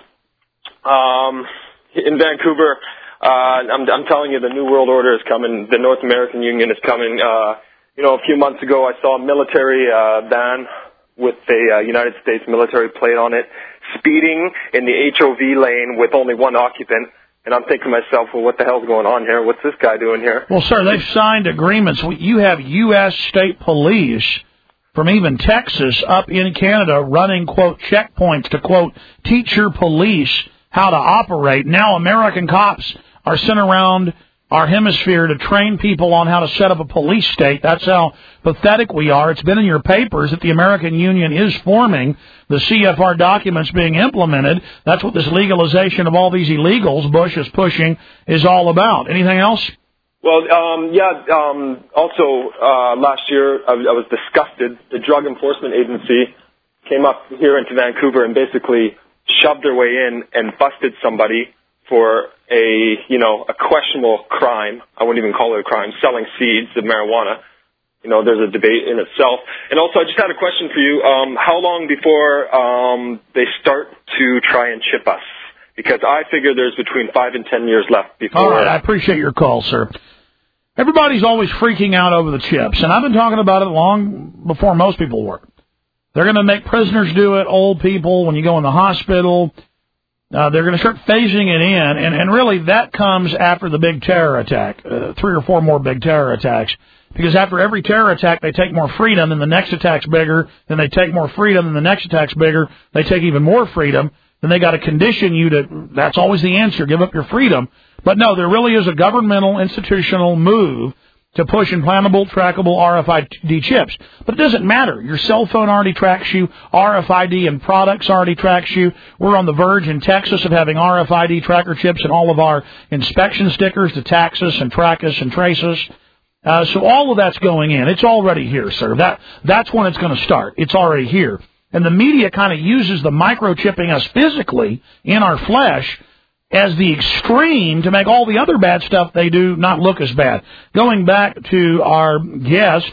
In Vancouver, I'm telling you, the New World Order is coming. The North American Union is coming. A few months ago, I saw a military van with a United States military plate on it, speeding in the HOV lane with only one occupant. And I'm thinking to myself, well, what the hell's going on here? What's this guy doing here? Well, sir, they've signed agreements. You have U.S. state police from even Texas up in Canada running, quote, checkpoints to, quote, teach your police how to operate. Now American cops are sent around our hemisphere to train people on how to set up a police state. That's how pathetic we are. It's been in your papers that the American Union is forming, the CFR documents being implemented. That's what this legalization of all these illegals Bush is pushing is all about. Anything else? Well, also, last year I was disgusted. The Drug Enforcement Agency came up here into Vancouver and basically shoved their way in and busted somebody for a questionable crime. I wouldn't even call it a crime, selling seeds of marijuana. There's a debate in itself. And also, I just had a question for you. How long before they start to try and chip us? Because I figure there's between 5 and 10 years left before. All right, I appreciate your call, sir. Everybody's always freaking out over the chips, and I've been talking about it long before most people were. They're going to make prisoners do it, old people, when you go in the hospital. They're going to start phasing it in, and really that comes after the big terror attack, 3 or 4 more big terror attacks. Because after every terror attack, they take more freedom, and the next attack's bigger, then they take more freedom, and the next attack's bigger, they take even more freedom, then they got to condition you to, that's always the answer, give up your freedom. But no, there really is a governmental, institutional move to push implantable, trackable RFID chips. But it doesn't matter. Your cell phone already tracks you. RFID and products already tracks you. We're on the verge in Texas of having RFID tracker chips in all of our inspection stickers to tax us and track us and trace us. So all of that's going in. It's already here, sir. That's when it's going to start. It's already here. And the media kind of uses the microchipping us physically in our flesh as the extreme to make all the other bad stuff they do not look as bad. Going back to our guest,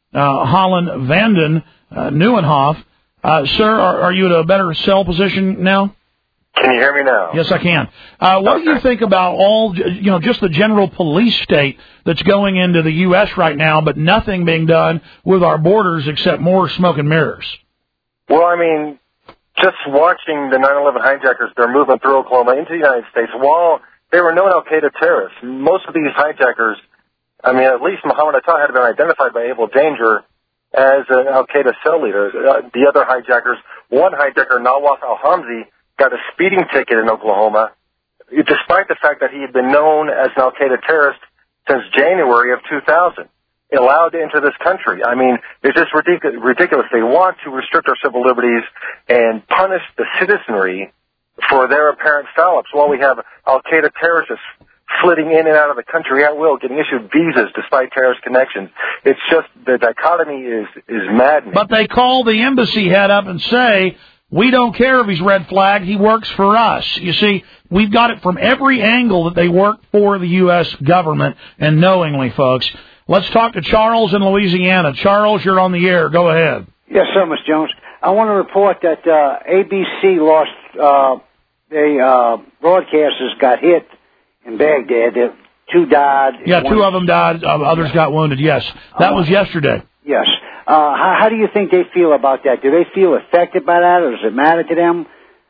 Holland Vanden Nieuwenhof, sir, are you at a better cell position now? Can you hear me now? Yes, I can. What do you think about just the general police state that's going into the U.S. right now, but nothing being done with our borders except more smoke and mirrors? Well, I mean, just watching the 9/11 hijackers, their movement through Oklahoma into the United States, while they were known Al-Qaeda terrorists, most of these hijackers, I mean, at least Muhammad Atta had been identified by Abel Danger as an Al-Qaeda cell leader. The other hijackers, one hijacker, Nawaf al-Hamzi, got a speeding ticket in Oklahoma, despite the fact that he had been known as an Al-Qaeda terrorist since January of 2000. Allowed to enter this country. I mean, it's just ridiculous. They want to restrict our civil liberties and punish the citizenry for their apparent foul-ups while we have Al-Qaeda terrorists flitting in and out of the country at will, getting issued visas despite terrorist connections. It's just, the dichotomy is maddening. But they call the embassy head up and say, We don't care if he's red flagged. He works for us. You see, we've got it from every angle that they work for the U.S. government, and knowingly, folks. Let's talk to Charles in Louisiana. Charles, you're on the air. Go ahead. Yes, sir, Mr. Jones. I want to report that ABC lost, broadcasters got hit in Baghdad. 2 died. Yeah, 2 of them died. Others got wounded, yes. That was yesterday. Yes. How do you think they feel about that? Do they feel affected by that, or does it matter to them?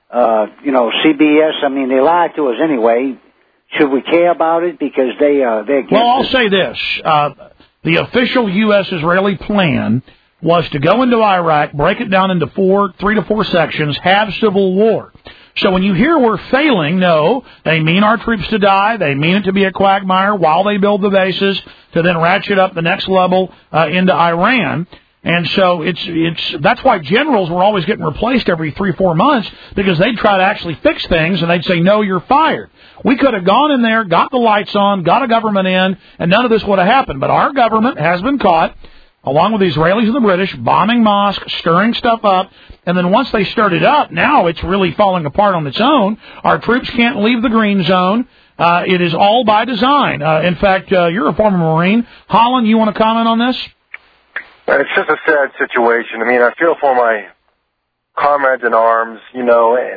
CBS, I mean, they lied to us anyway. Should we care about it? Because they're Well, I'll say this. The official U.S.-Israeli plan was to go into Iraq, break it down into 3 to 4 sections, have civil war. So when you hear we're failing, no, they mean our troops to die. They mean it to be a quagmire while they build the bases to then ratchet up the next level into Iran. And so that's why generals were always getting replaced every 3-4 months, because they'd try to actually fix things, and they'd say, no, you're fired. We could have gone in there, got the lights on, got a government in, and none of this would have happened. But our government has been caught, along with the Israelis and the British, bombing mosques, stirring stuff up. And then once they stirred it up, now it's really falling apart on its own. Our troops can't leave the green zone. It is all by design. In fact, you're a former Marine. Holland, you want to comment on this? It's just a sad situation. I mean, I feel for my comrades in arms, and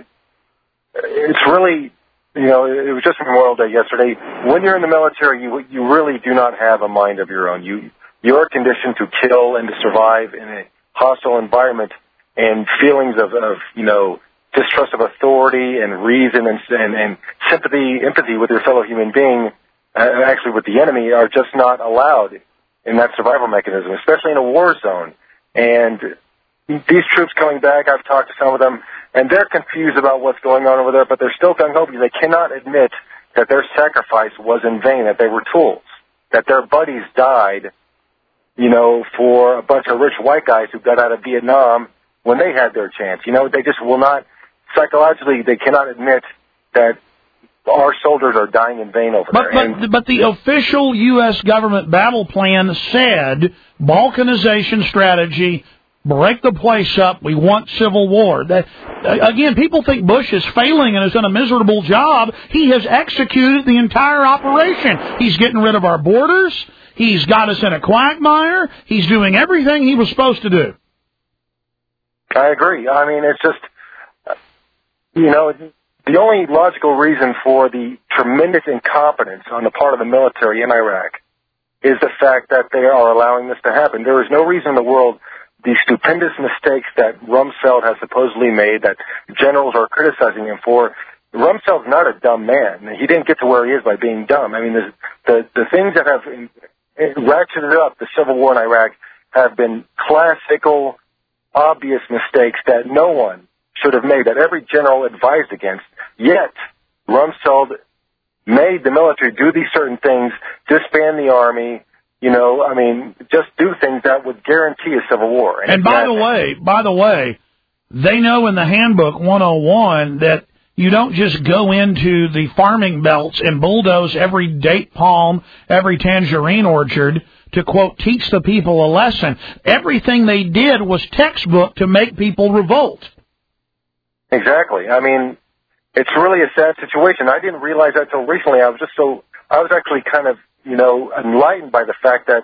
it's really, it was just Memorial Day yesterday. When you're in the military, you really do not have a mind of your own. You are conditioned to kill and to survive in a hostile environment, and feelings of distrust of authority and reason and empathy with your fellow human being, actually with the enemy, are just not allowed in that survival mechanism, especially in a war zone. And these troops coming back, I've talked to some of them, and they're confused about what's going on over there, but they're still gung-ho because they cannot admit that their sacrifice was in vain, that they were tools, that their buddies died, for a bunch of rich white guys who got out of Vietnam when they had their chance. They just will not, psychologically, they cannot admit that our soldiers are dying in vain over there. But the official U.S. government battle plan said balkanization strategy, break the place up, we want civil war. Again, people think Bush is failing and has done a miserable job. He has executed the entire operation. He's getting rid of our borders. He's got us in a quagmire. He's doing everything he was supposed to do. I agree. I mean, it's just, the only logical reason for the tremendous incompetence on the part of the military in Iraq is the fact that they are allowing this to happen. There is no reason in the world the stupendous mistakes that Rumsfeld has supposedly made, that generals are criticizing him for. Rumsfeld's not a dumb man. He didn't get to where he is by being dumb. I mean, the things that have ratcheted up the civil war in Iraq have been classical, obvious mistakes that no one should have made, that every general advised against. Yet, Rumsfeld made the military do these certain things, disband the army, just do things that would guarantee a civil war. And by the way, they know in the handbook 101 that you don't just go into the farming belts and bulldoze every date palm, every tangerine orchard to, quote, teach the people a lesson. Everything they did was textbook to make people revolt. Exactly. I mean, it's really a sad situation. I didn't realize that until recently. I was actually kind of, enlightened by the fact that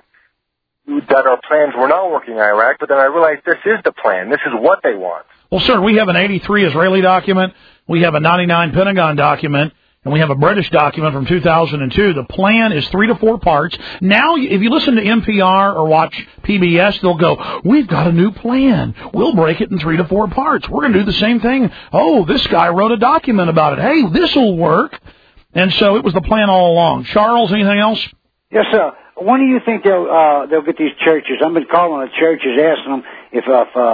our plans were not working in Iraq, but then I realized this is the plan. This is what they want. Well, sir, we have an 83 Israeli document, we have a 99 Pentagon document, and we have a British document from 2002. The plan is 3 to 4 parts. Now, if you listen to NPR or watch PBS, they'll go, we've got a new plan. We'll break it in 3 to 4 parts. We're going to do the same thing. Oh, this guy wrote a document about it. Hey, this will work. And so it was the plan all along. Charles, anything else? Yes, sir. When do you think they'll get these churches? I've been calling the churches, asking them if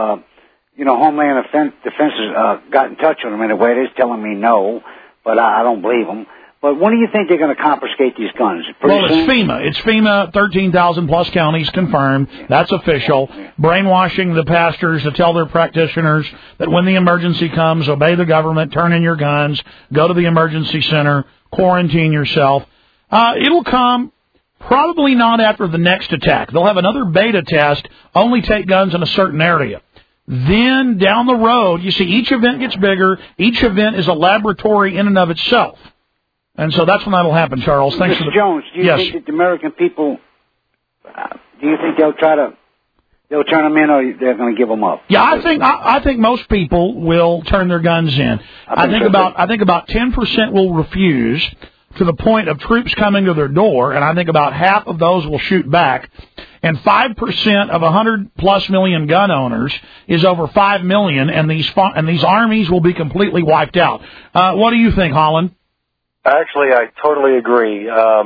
Homeland Defense has got in touch with them in a way. They're telling me no, but I don't believe them. But when do you think they're going to confiscate these guns? It's FEMA. It's FEMA, 13,000 plus counties confirmed. That's official. Brainwashing the pastors to tell their practitioners that when the emergency comes, obey the government, turn in your guns, go to the emergency center, quarantine yourself. It'll come probably not after the next attack. They'll have another beta test, only take guns in a certain area. Then down the road, you see each event gets bigger. Each event is a laboratory in and of itself. And so that's when that'll happen, Charles. Thanks for the... Jones, do you think that the American people, do you think they'll turn them in, or they're going to give them up? Yeah, I think most people will turn their guns in. I think about 10% will refuse, to the point of troops coming to their door, and I think about half of those will shoot back. And 5% of 100+ million gun owners is over 5 million, and these armies will be completely wiped out. What do you think, Holland? Actually, I totally agree.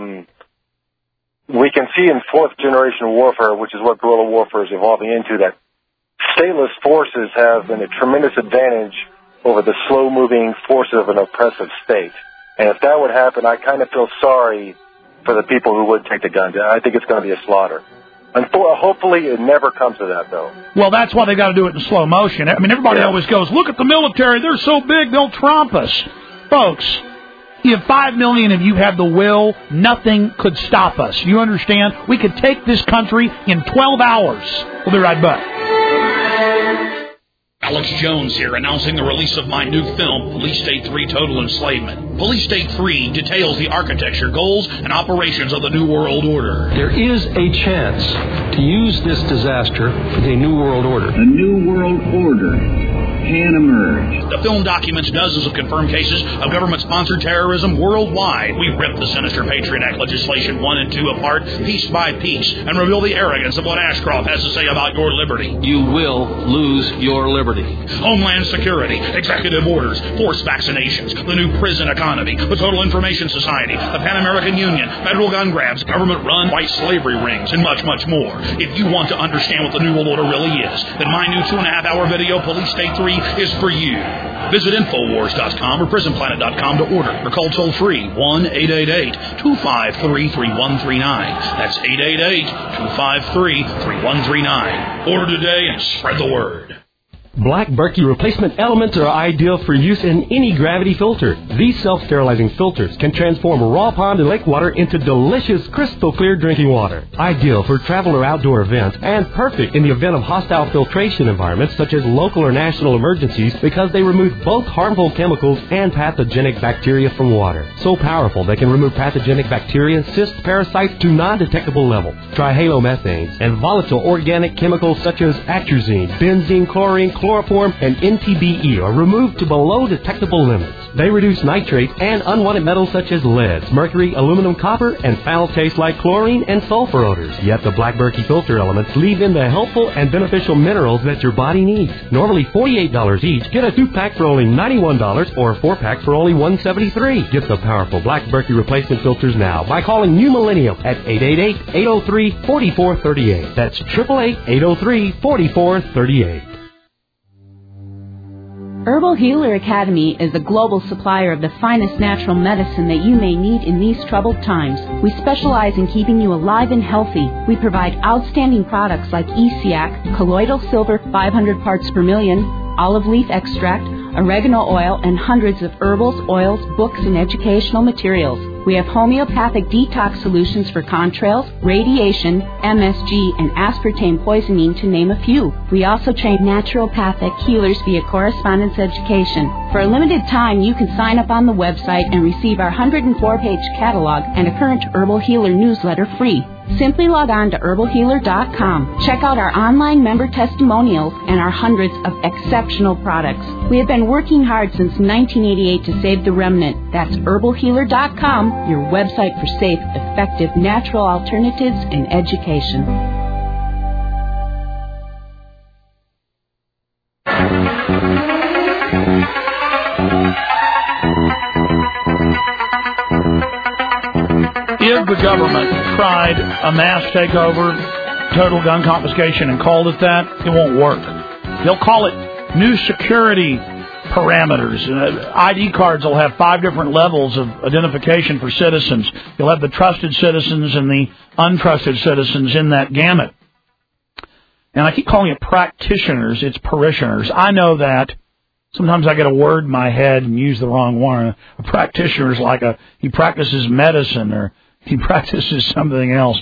We can see in fourth-generation warfare, which is what guerrilla warfare is evolving into, that stateless forces have a tremendous advantage over the slow-moving forces of an oppressive state. And if that would happen, I kind of feel sorry for the people who would take the guns. I think it's going to be a slaughter. And hopefully it never comes to that, though. Well, that's why they got to do it in slow motion. I mean, everybody always goes, look at the military. They're so big, they'll tromp us. Folks, if 5 million of you had the will, nothing could stop us. You understand? We could take this country in 12 hours. We'll be right back. Alex Jones here, announcing the release of my new film, Police State 3 Total Enslavement. Police State 3 details the architecture, goals, and operations of the New World Order. There is a chance to use this disaster as a New World Order. A New World Order can emerge. The film documents dozens of confirmed cases of government-sponsored terrorism worldwide. We rip the sinister Patriot Act legislation 1 and 2 apart, piece by piece, and reveal the arrogance of what Ashcroft has to say about your liberty. You will lose your liberty. Homeland Security, executive orders, forced vaccinations, the new prison economy, the Total Information Society, the Pan American Union, federal gun grabs, government-run white slavery rings, and much, much more. If you want to understand what the New World Order really is, then my new 2.5-hour video, Police State 3, is for you. Visit Infowars.com or PrisonPlanet.com to order, or call toll-free 1-888-253-3139. That's 888-253-3139. Order today and spread the word. Black Berkey replacement elements are ideal for use in any gravity filter. These self-sterilizing filters can transform raw pond and lake water into delicious, crystal clear drinking water. Ideal for travel or outdoor events, and perfect in the event of hostile filtration environments such as local or national emergencies, because they remove both harmful chemicals and pathogenic bacteria from water. So powerful they can remove pathogenic bacteria, cysts, parasites to non-detectable levels. Trihalomethanes and volatile organic chemicals such as atrazine, benzene, chlorine, chloroform, and NTBE are removed to below detectable limits. They reduce nitrates and unwanted metals such as lead, mercury, aluminum, copper, and foul taste like chlorine and sulfur odors. Yet the Black Berkey filter elements leave in the helpful and beneficial minerals that your body needs. Normally $48 each, get a 2-pack for only $91 or a 4-pack for only $173. Get the powerful Black Berkey replacement filters now by calling New Millennium at 888-803-4438. That's 888-803-4438. Herbal Healer Academy is a global supplier of the finest natural medicine that you may need in these troubled times. We specialize in keeping you alive and healthy. We provide outstanding products like ESIAC, colloidal silver 500 parts per million, olive leaf extract, oregano oil, and hundreds of herbals, oils, books, and educational materials. We have homeopathic detox solutions for contrails, radiation, MSG, and aspartame poisoning, to name a few. We also train naturopathic healers via correspondence education. For a limited time, you can sign up on the website and receive our 104-page catalog and a current Herbal Healer newsletter free. Simply log on to herbalhealer.com. Check out our online member testimonials and our hundreds of exceptional products. We have been working hard since 1988 to save the remnant. That's herbalhealer.com, your website for safe, effective, natural alternatives and education. If the government tried a mass takeover, total gun confiscation, and called it that, it won't work. They'll call it new security parameters. ID cards will have 5 different levels of identification for citizens. You'll have the trusted citizens and the untrusted citizens in that gamut. And I keep calling it practitioners. It's parishioners. I know that. Sometimes I get a word in my head and use the wrong one. A practitioner is like he practices medicine or he practices something else.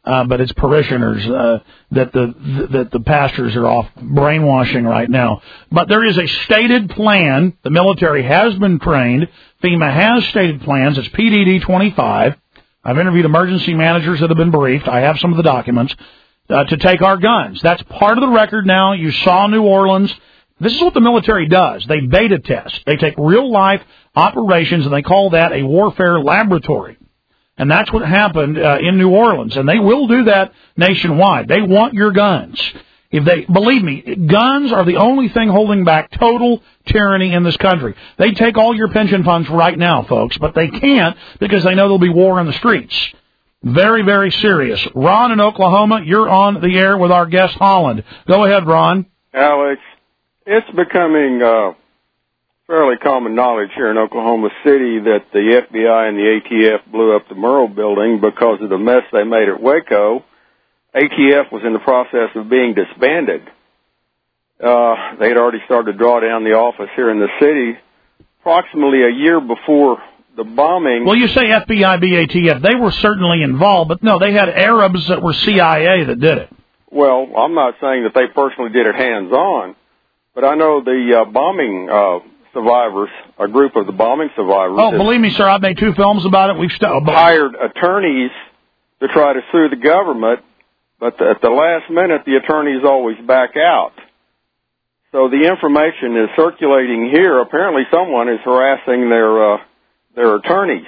but it's parishioners that the pastors are off brainwashing right now. But there is a stated plan. The military has been trained. FEMA has stated plans. It's PDD 25. I've interviewed emergency managers that have been briefed. I have some of the documents to take our guns. That's part of the record now. You saw New Orleans. This is what the military does. They beta test. They take real-life operations, and they call that a warfare laboratory. And that's what happened in New Orleans. And they will do that nationwide. They want your guns. Believe me, guns are the only thing holding back total tyranny in this country. They take all your pension funds right now, folks, but they can't because they know there'll be war in the streets. Very, very serious. Ron in Oklahoma, you're on the air with our guest, Holland. Go ahead, Ron. Alex, it's becoming fairly common knowledge here in Oklahoma City that the FBI and the ATF blew up the Murrah building because of the mess they made at Waco. ATF was in the process of being disbanded. They had already started to draw down the office here in the city approximately a year before the bombing. Well, you say FBI, ATF. They were certainly involved, but no, they had Arabs that were CIA that did it. Well, I'm not saying that they personally did it hands-on, but I know the bombing survivors, a group of the bombing survivors. Oh, believe me, sir, I've made 2 films about it. We've hired attorneys to try to sue the government, but at the last minute, the attorneys always back out. So the information is circulating here. Apparently someone is harassing their attorneys.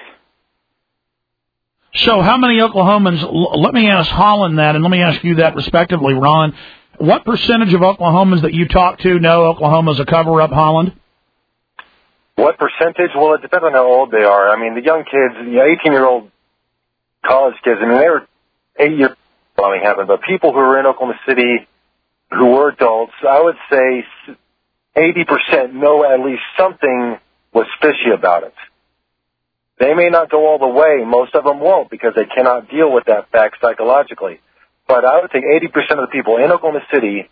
So how many Oklahomans, let me ask Holland that, and let me ask you that respectively, Ron. What percentage of Oklahomans that you talk to know Oklahoma's a cover-up, Holland? What percentage? Well, it depends on how old they are. I mean, the young kids, the 18-year-old college kids, I mean, they were 8 years bombing happened, but people who were in Oklahoma City who were adults, I would say 80% know at least something was fishy about it. They may not go all the way. Most of them won't because they cannot deal with that fact psychologically. But I would think 80% of the people in Oklahoma City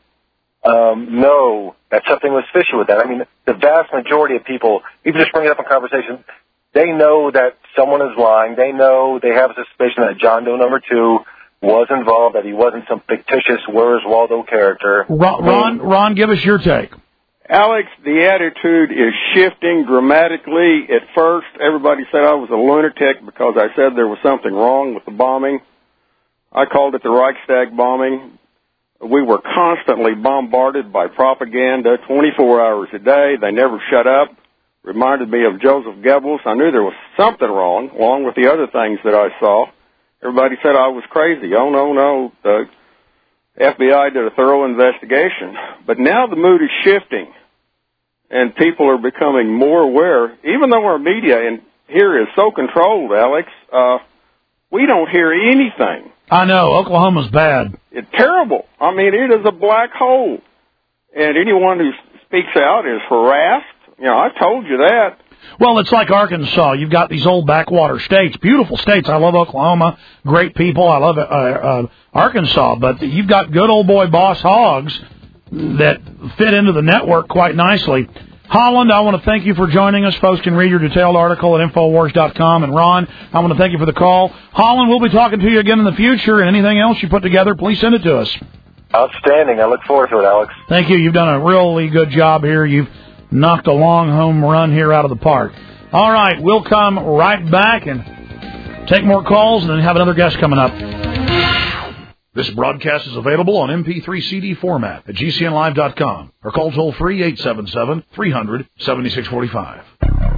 know that something was fishy with that. I mean, the vast majority of people, even just bring it up in conversation, they know that someone is lying. They know they have a suspicion that John Doe number 2 was involved, that he wasn't some fictitious Where's Waldo character. Ron, give us your take. Alex, the attitude is shifting dramatically. At first, everybody said I was a lunatic because I said there was something wrong with the bombing. I called it the Reichstag bombing. We were constantly bombarded by propaganda 24 hours a day. They never shut up. Reminded me of Joseph Goebbels. I knew there was something wrong, along with the other things that I saw. Everybody said I was crazy. Oh, no. The FBI did a thorough investigation. But now the mood is shifting, and people are becoming more aware. Even though our media in here is so controlled, Alex, we don't hear anything. I know. Oklahoma's bad. It's terrible. I mean, it is a black hole. And anyone who speaks out is harassed. You know, I told you that. Well, it's like Arkansas. You've got these old backwater states, beautiful states. I love Oklahoma, great people. I love Arkansas, but you've got good old boy boss hogs that fit into the network quite nicely. Holland, I want to thank you for joining us. Folks can read your detailed article at Infowars.com. And Ron, I want to thank you for the call. Holland, we'll be talking to you again in the future, and anything else you put together, please send it to us. Outstanding. I look forward to it, Alex. Thank you. You've done a really good job here. You've knocked a long home run here out of the park. All right, we'll come right back and take more calls and then have another guest coming up. This broadcast is available on MP3 CD format at GCNlive.com or call toll-free 877-300-7645.